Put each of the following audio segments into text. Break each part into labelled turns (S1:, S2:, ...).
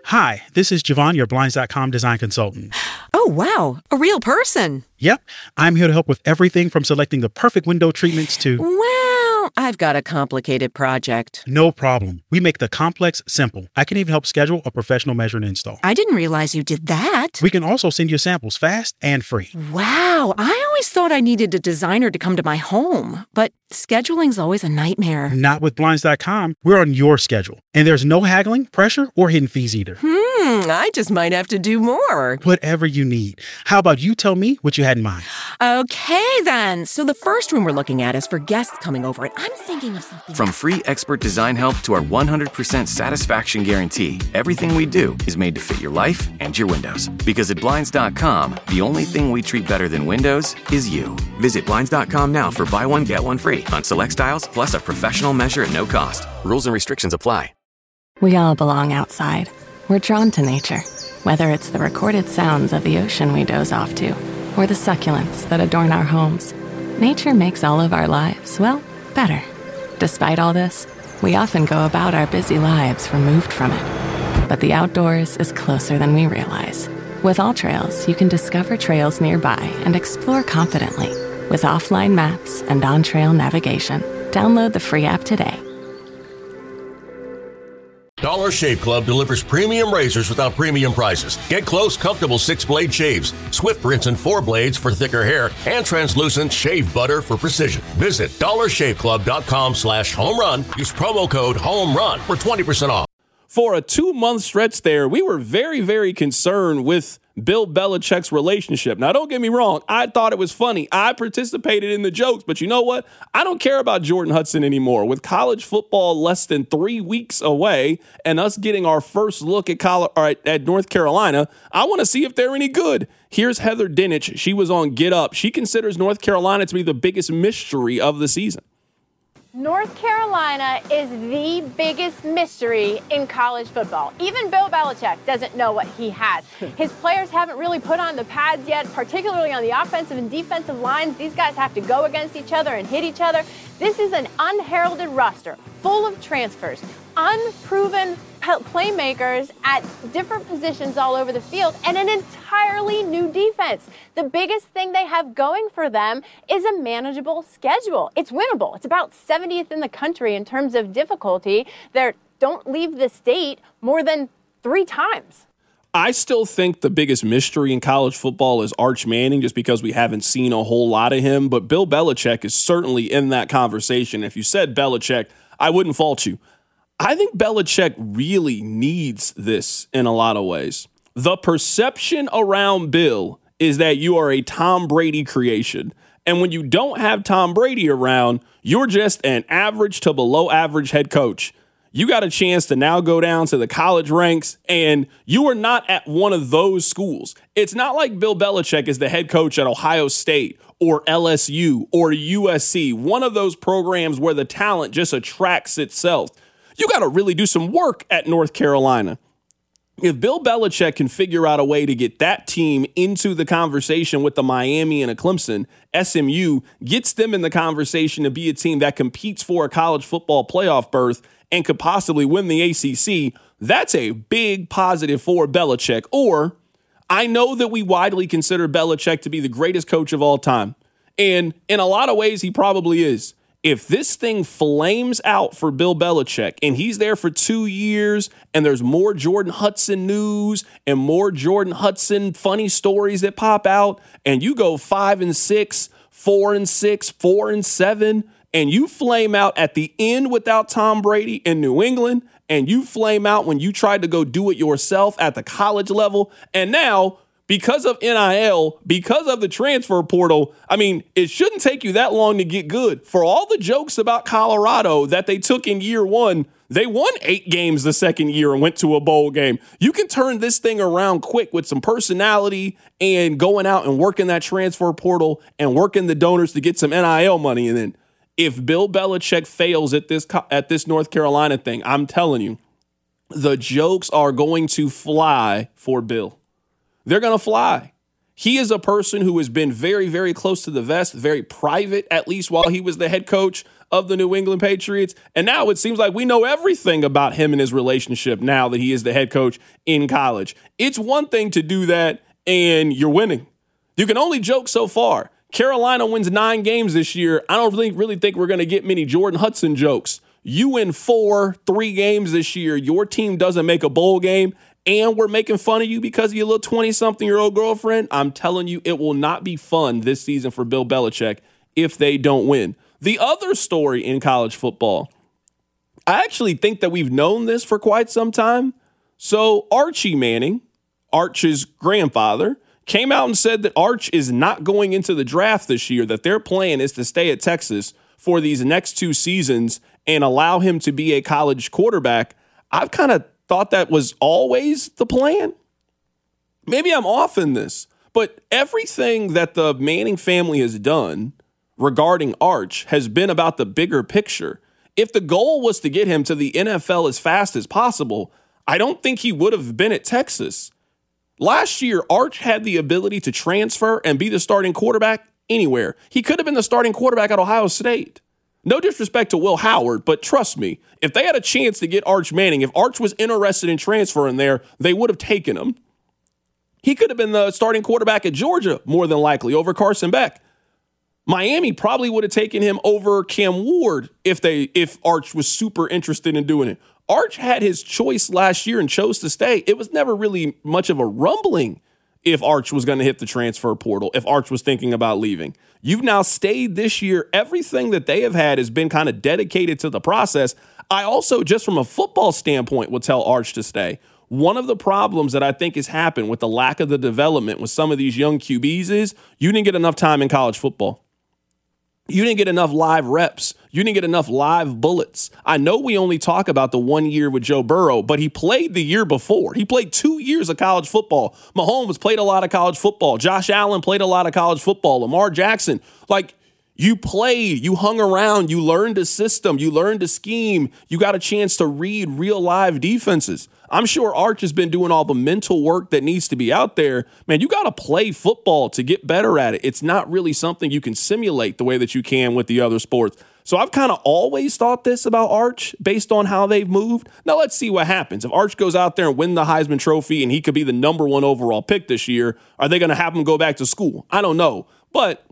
S1: Hi, this is Javon, your Blinds.com design consultant.
S2: Oh, wow. A real person.
S1: Yep, I'm here to help with everything from selecting the perfect window treatments to...
S2: Well, I've got a complicated project.
S1: No problem. We make the complex simple. I can even help schedule a professional measure and install.
S2: I didn't realize you did that.
S1: We can also send you samples fast and free.
S2: Wow, I always thought I needed a designer to come to my home, but scheduling's always a nightmare.
S1: Not with Blinds.com. We're on your schedule. And there's no haggling, pressure, or hidden fees either.
S2: I just might have to do more.
S1: Whatever you need. How about you tell me what you had in mind?
S2: Okay, then. So the first room we're looking at is for guests coming over, and I'm thinking of something...
S3: From free expert design help to our 100% satisfaction guarantee, everything we do is made to fit your life and your windows. Because at Blinds.com, the only thing we treat better than windows is you. Visit Blinds.com now for buy one, get one free on select styles, plus a professional measure at no cost. Rules and restrictions apply.
S4: We all belong outside. We're drawn to nature, whether it's the recorded sounds of the ocean we doze off to, or the succulents that adorn our homes. Nature makes all of our lives, well, better. Despite all this, we often go about our busy lives removed from it. But the outdoors is closer than we realize. With AllTrails, you can discover trails nearby and explore confidently. With offline maps and on-trail navigation, download the free app today.
S5: Dollar Shave Club delivers premium razors without premium prices. Get close, comfortable 6-blade shaves, swift rinse and 4 blades for thicker hair, and translucent shave butter for precision. Visit dollarshaveclub.com/home-run. Use promo code HOME-RUN for 20% off.
S6: For a 2-month stretch there, we were very, very concerned with Bill Belichick's relationship. Now, don't get me wrong. I thought it was funny. I participated in the jokes, but you know what? I don't care about Jordan Hudson anymore. With college football less than 3 weeks away and us getting our first look at North Carolina, I want to see if they're any good. Here's Heather Dinich. She was on Get Up. She considers North Carolina to be the biggest mystery of the season.
S7: North Carolina is the biggest mystery in college football. Even Bill Belichick doesn't know what he has. His players haven't really put on the pads yet, particularly on the offensive and defensive lines. These guys have to go against each other and hit each other. This is an unheralded roster full of transfers, unproven playmakers at different positions all over the field, and an entirely new defense. The biggest thing they have going for them is a manageable schedule. It's winnable. It's about 70th in the country in terms of difficulty. They don't leave the state more than 3 times.
S6: I still think the biggest mystery in college football is Arch Manning, just because we haven't seen a whole lot of him. But Bill Belichick is certainly in that conversation. If you said Belichick, I wouldn't fault you. I think Belichick really needs this in a lot of ways. The perception around Bill is that you are a Tom Brady creation. And when you don't have Tom Brady around, you're just an average to below average head coach. You got a chance to now go down to the college ranks, and you are not at one of those schools. It's not like Bill Belichick is the head coach at Ohio State or LSU or USC, one of those programs where the talent just attracts itself. You got to really do some work at North Carolina. If Bill Belichick can figure out a way to get that team into the conversation with the Miami and a Clemson, SMU gets them in the conversation to be a team that competes for a college football playoff berth and could possibly win the ACC, that's a big positive for Belichick. Or I know that we widely consider Belichick to be the greatest coach of all time. And in a lot of ways, he probably is. If this thing flames out for Bill Belichick and he's there for 2 years and there's more Jordan Hudson news and more Jordan Hudson funny stories that pop out, and you go 5-6, 4-6, 4-7, and you flame out at the end without Tom Brady in New England, and you flame out when you tried to go do it yourself at the college level, and now because of NIL, because of the transfer portal, I mean, it shouldn't take you that long to get good. For all the jokes about Colorado that they took in year one, they won 8 games the second year and went to a bowl game. You can turn this thing around quick with some personality and going out and working that transfer portal and working the donors to get some NIL money. And then if Bill Belichick fails at this North Carolina thing, I'm telling you, the jokes are going to fly for Bill. They're going to fly. He is a person who has been very, very close to the vest, very private, at least while he was the head coach. of the New England Patriots. And now it seems like we know everything about him and his relationship now that he is the head coach in college. It's one thing to do that and you're winning. You can only joke so far. Carolina wins 9 games this year. I don't really think we're going to get many Jordan Hudson jokes. You win 3 games this year. Your team doesn't make a bowl game, and we're making fun of you because of your little 20-something-year-old girlfriend. I'm telling you, it will not be fun this season for Bill Belichick if they don't win. The other story in college football, I actually think that we've known this for quite some time. So Archie Manning, Arch's grandfather, came out and said that Arch is not going into the draft this year, that their plan is to stay at Texas for these next 2 seasons and allow him to be a college quarterback. I've kind of thought that was always the plan. Maybe I'm off in this, but everything that the Manning family has done regarding Arch has been about the bigger picture. If the goal was to get him to the NFL as fast as possible, I don't think he would have been at Texas. Last year, Arch had the ability to transfer and be the starting quarterback anywhere. He could have been the starting quarterback at Ohio State. No disrespect to Will Howard, but trust me, if they had a chance to get Arch Manning, if Arch was interested in transferring there, they would have taken him. He could have been the starting quarterback at Georgia, more than likely, over Carson Beck. Miami probably would have taken him over Cam Ward if Arch was super interested in doing it. Arch had his choice last year and chose to stay. It was never really much of a rumbling if Arch was going to hit the transfer portal, if Arch was thinking about leaving. You've now stayed this year. Everything that they have had has been kind of dedicated to the process. I also, just from a football standpoint, would tell Arch to stay. One of the problems that I think has happened with the lack of the development with some of these young QBs is you didn't get enough time in college football. You didn't get enough live reps. You didn't get enough live bullets. I know we only talk about the 1 year with Joe Burrow, but he played the year before. He played 2 years of college football. Mahomes played a lot of college football. Josh Allen played a lot of college football. Lamar Jackson, you played, you hung around, you learned a system, you learned a scheme. You got a chance to read real live defenses. I'm sure Arch has been doing all the mental work that needs to be out there. Man, you got to play football to get better at it. It's not really something you can simulate the way that you can with the other sports. So I've kind of always thought this about Arch based on how they've moved. Now let's see what happens. If Arch goes out there and win the Heisman Trophy and he could be the number 1 overall pick this year, are they going to have him go back to school? I don't know. But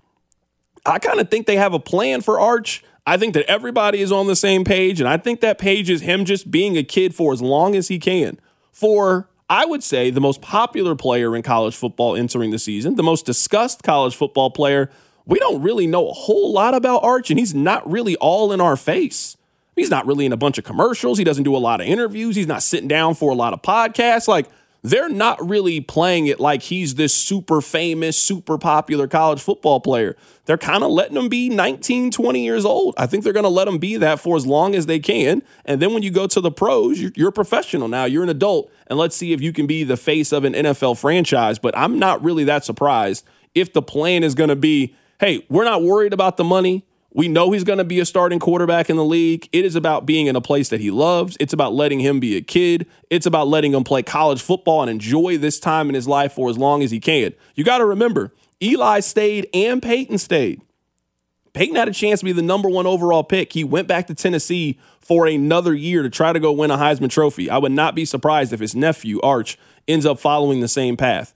S6: I kind of think they have a plan for Arch. I think that everybody is on the same page, and I think that page is him just being a kid for as long as he can. For, I would say, the most popular player in college football entering the season, the most discussed college football player, we don't really know a whole lot about Arch, and he's not really all in our face. He's not really in a bunch of commercials. He doesn't do a lot of interviews. He's not sitting down for a lot of podcasts. They're not really playing it like he's this super famous, super popular college football player. They're kind of letting him be 19, 20 years old. I think they're going to let him be that for as long as they can. And then when you go to the pros, you're a professional now. You're an adult. And let's see if you can be the face of an NFL franchise. But I'm not really that surprised if the plan is going to be, hey, we're not worried about the money. We know he's going to be a starting quarterback in the league. It is about being in a place that he loves. It's about letting him be a kid. It's about letting him play college football and enjoy this time in his life for as long as he can. You got to remember, Eli stayed and Peyton stayed. Peyton had a chance to be the number 1 overall pick. He went back to Tennessee for another year to try to go win a Heisman Trophy. I would not be surprised if his nephew, Arch, ends up following the same path.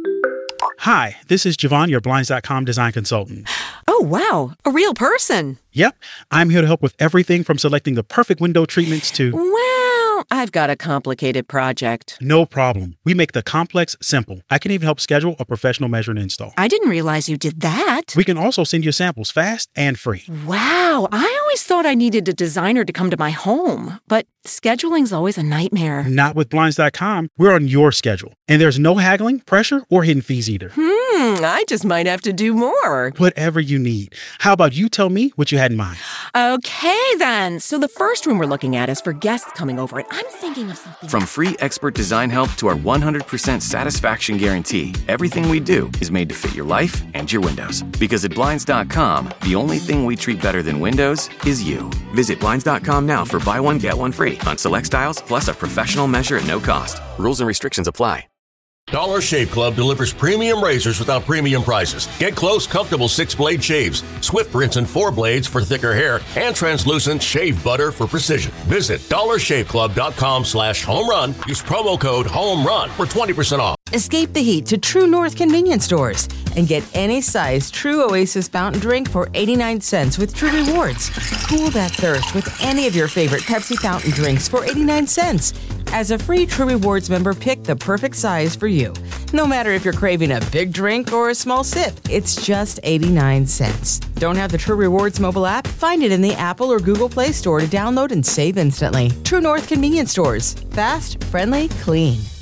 S1: Hi, this is Javon, your Blinds.com design consultant.
S2: Oh, wow. A real person.
S1: Yep. I'm here to help with everything from selecting the perfect window treatments to...
S2: Well, I've got a complicated project.
S1: No problem. We make the complex simple. I can even help schedule a professional measure and install.
S2: I didn't realize you did that.
S1: We can also send you samples fast and free.
S2: Wow. I always thought I needed a designer to come to my home, but scheduling's always a nightmare.
S1: Not with Blinds.com. We're on your schedule. And there's no haggling, pressure, or hidden fees either.
S2: I just might have to do more.
S1: Whatever you need. How about you tell me what you had in mind?
S2: Okay, then. So the first room we're looking at is for guests coming over, and I'm thinking of something.
S3: From free expert design help to our 100% satisfaction guarantee, everything we do is made to fit your life and your windows. Because at Blinds.com, the only thing we treat better than windows is you. Visit Blinds.com now for buy one, get one free on select styles, plus a professional measure at no cost. Rules and restrictions apply.
S5: Dollar Shave Club delivers premium razors without premium prices. Get close, comfortable 6-blade shaves, Swift rinse and 4 blades for thicker hair, and translucent shave butter for precision. Visit dollarshaveclub.com/home-run. Use promo code HOME-RUN for 20% off.
S8: Escape the heat to True North convenience stores and get any size True Oasis fountain drink for 89 cents with True Rewards. Cool that thirst with any of your favorite Pepsi fountain drinks for 89 cents. As a free True Rewards member, pick the perfect size for you. No matter if you're craving a big drink or a small sip, it's just 89 cents. Don't have the True Rewards mobile app? Find it in the Apple or Google Play Store to download and save instantly. True North convenience stores. Fast, friendly, clean.